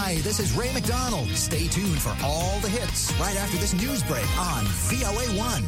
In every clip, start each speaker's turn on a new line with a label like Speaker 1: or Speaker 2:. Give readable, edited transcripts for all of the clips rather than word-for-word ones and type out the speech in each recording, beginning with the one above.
Speaker 1: Hi, this is Ray McDonald. Stay tuned for all the hits right after this news break on VOA1.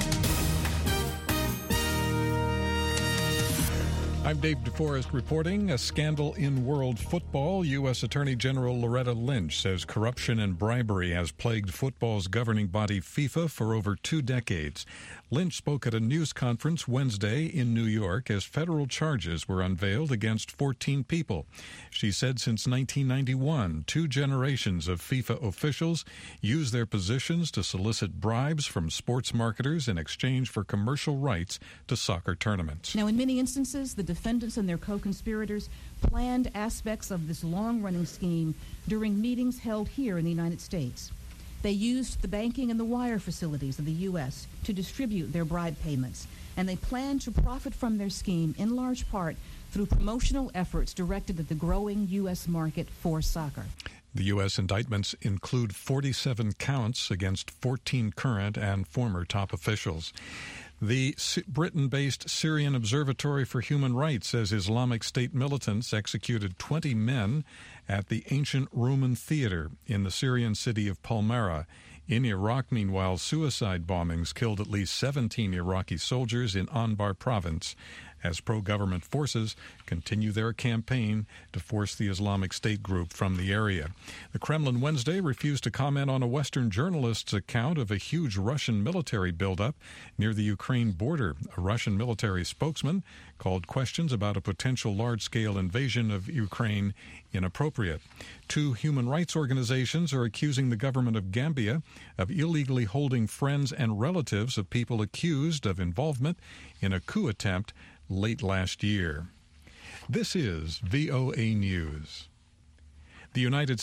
Speaker 2: I'm Dave DeForest reporting a scandal in world football. U.S. Attorney General Loretta Lynch says corruption and bribery has plagued football's governing body FIFA for over 2 decades. Lynch spoke at a news conference Wednesday in New York as federal charges were unveiled against 14 people. She said since 1991, 2 generations of FIFA officials used their positions to solicit bribes from sports marketers in exchange for commercial rights to soccer tournaments.
Speaker 3: Now, in many instances, the defendants and their co-conspirators planned aspects of this long-running scheme during meetings held here in the United States. They used the banking and the wire facilities of the U.S. to distribute their bribe payments, and they planned to profit from their scheme in large part through promotional efforts directed at the growing U.S. market for soccer.
Speaker 2: The U.S. indictments include 47 counts against 14 current and former top officials. The Britain-based Syrian Observatory for Human Rights says Islamic State militants executed 20 men at the ancient Roman theater in the Syrian city of Palmyra. In Iraq, meanwhile, suicide bombings killed at least 17 Iraqi soldiers in Anbar province as pro-government forces continue their campaign to force the Islamic State group from the area. The Kremlin Wednesday refused to comment on a Western journalist's account of a huge Russian military buildup near the Ukraine border. A Russian military spokesman called questions about a potential large-scale invasion of Ukraine inappropriate. 2 human rights organizations are accusing the government of Gambia of illegally holding friends and relatives of people accused of involvement in a coup attempt late last year. This is VOA News. The United